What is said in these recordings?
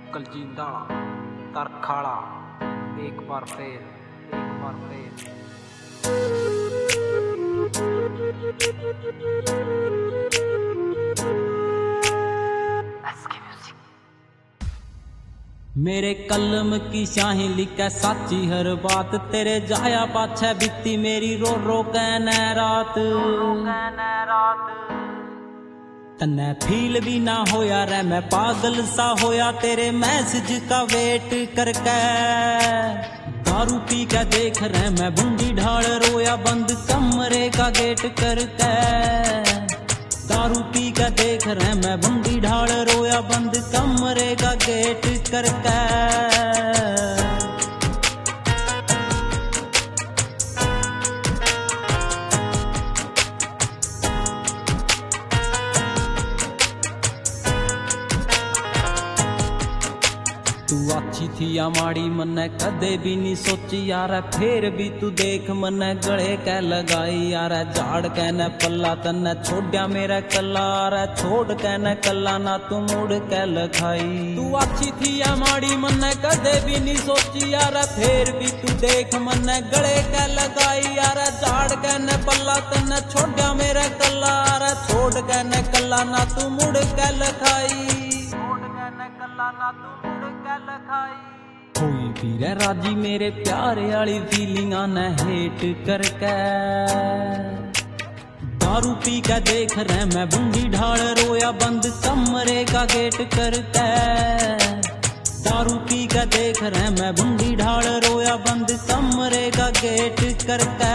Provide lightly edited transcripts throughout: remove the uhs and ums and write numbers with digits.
कलजींदा तरखाड़ा एक बार फिर मेरे कलम की शाही लिखे साची हर बात, तेरे जाया पाछे बीती मेरी रो रो कहने रात। तन्ने फील भी ना होया रे मैं पागल सा होया तेरे मैसेज का वेट करके। दारू पी के देख रहे मैं बूंदी ढाल रोया बंद कमरे का गेट करके। दारू पी के देख रहे मैं बूंदी ढाल रोया बंद कमरे का गेट करके। तू अच्छी थी या माड़ी मन्ने कदे भी नहीं सोची यार, फिर भी तू देख मन्ने गले कै लगाई यार। झाड़ कहने पल्ला तन्ने छोड़या मेरा कला रे, छोड़ कहने कला ना तू मुड़ कै लखाई। तू अच्छी थी या माड़ी मन्ने कदे भी नहीं सोची यार, फिर भी तू देख मन्ने गले कै लगाई यार। झाड़ कहने पल्ला तन्ने छोड़या मेरा कला रे, छोड़ कहने कला ना तू मुड़ कै लखाई। कोई भी रे राजी मेरे प्यारे वाली फीलिंगा ने हेट करके। दारू पी के देख रहे मैं बूंदी ढाल रोया बंद कमरे का गेट करके। दारू पी के देख रहे मैं बूंदी ढाल रोया बंद कमरे का गेट करके।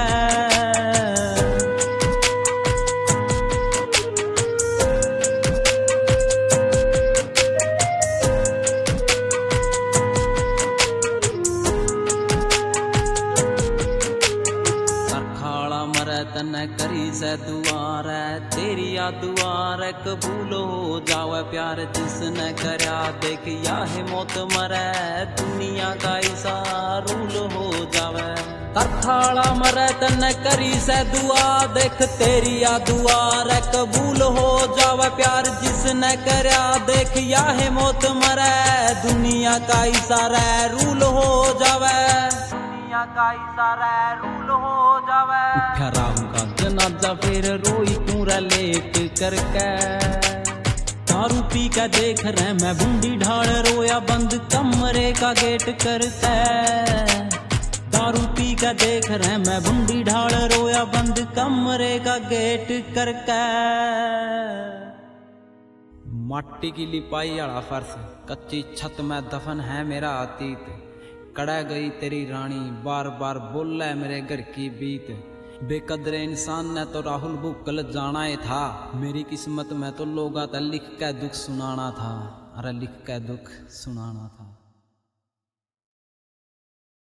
तन्ने करी से दुआर तेरी आ दुआर कबूल हो जावे प्यार जिसने करया देख या है मौत मरे दुनिया का ऐसा रूल हो जावे। तरखाड़ा मरे तन्ने करी से दुआ देख तेरी आ दुआर कबूल हो जावे प्यार जिसने करया देख या है मौत मरे दुनिया का ऐसा रूल हो जावे। का इशारा रूल हो जावे। उठा राम का जनाजा फिर रोई तू लेट करके। दारू पी के देख रहे मैं बूंदी ढाल रोया बंद कमरे का गेट करके। दारू पी के देख रहे मैं बूंदी ढाल रोया बंद कमरे का गेट करके। माटी की लिपाई वाला फर्श कच्ची छत में दफन है मेरा अतीत। कड़ा गई तेरी रानी बार बार बोला है मेरे घर की बीत। बेकदरे इंसान ने तो राहुल भूकल जाना ही था, मेरी किस्मत में तो लोगा था लिख के दुख सुनाना था। अरे लिख के दुख सुनाना था।